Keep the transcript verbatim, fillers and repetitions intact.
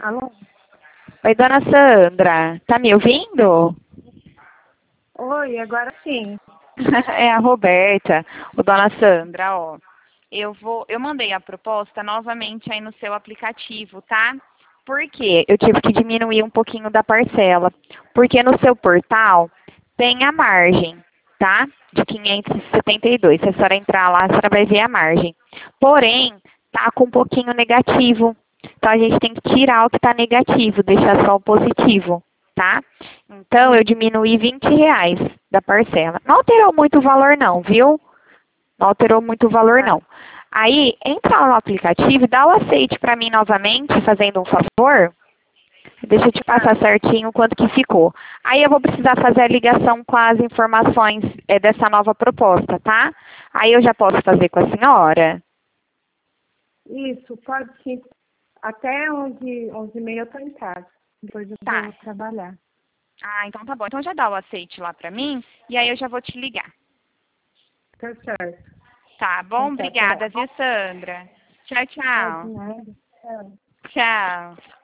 Alô? Oi, dona Sandra, tá me ouvindo? Oi, agora sim. É a Roberta. Ô, dona Sandra, ó, eu vou, eu mandei a proposta novamente aí no seu aplicativo, tá? Por quê? Eu tive que diminuir um pouquinho da parcela, porque no seu portal tem a margem, tá? De quinhentos e setenta e dois. Se a senhora entrar lá, a senhora vai ver a margem. Porém, tá com um pouquinho negativo. Então a gente tem que tirar o que está negativo, deixar só o positivo, tá? Então eu Hum, diminuí vinte reais da parcela. Não alterou muito o valor não, viu? Não alterou muito o valor tá. não. Aí, entra lá no aplicativo e dá o aceite para mim novamente, fazendo um favor. Deixa eu te passar Tá. certinho quanto que ficou. Aí eu vou precisar fazer a ligação com as informações é, dessa nova proposta, tá? Aí eu já posso fazer com a senhora? Isso, pode sim. Até onze, onze e meia eu tô em casa. Depois eu Tá. vou trabalhar. Ah, então tá bom. Então já dá o aceite lá pra mim e aí eu já vou te ligar. Tá certo. Tá Então bom? tá, até. Obrigada, viu, Sandra? Tchau, Ah, de tchau. nada. Tchau. Tchau.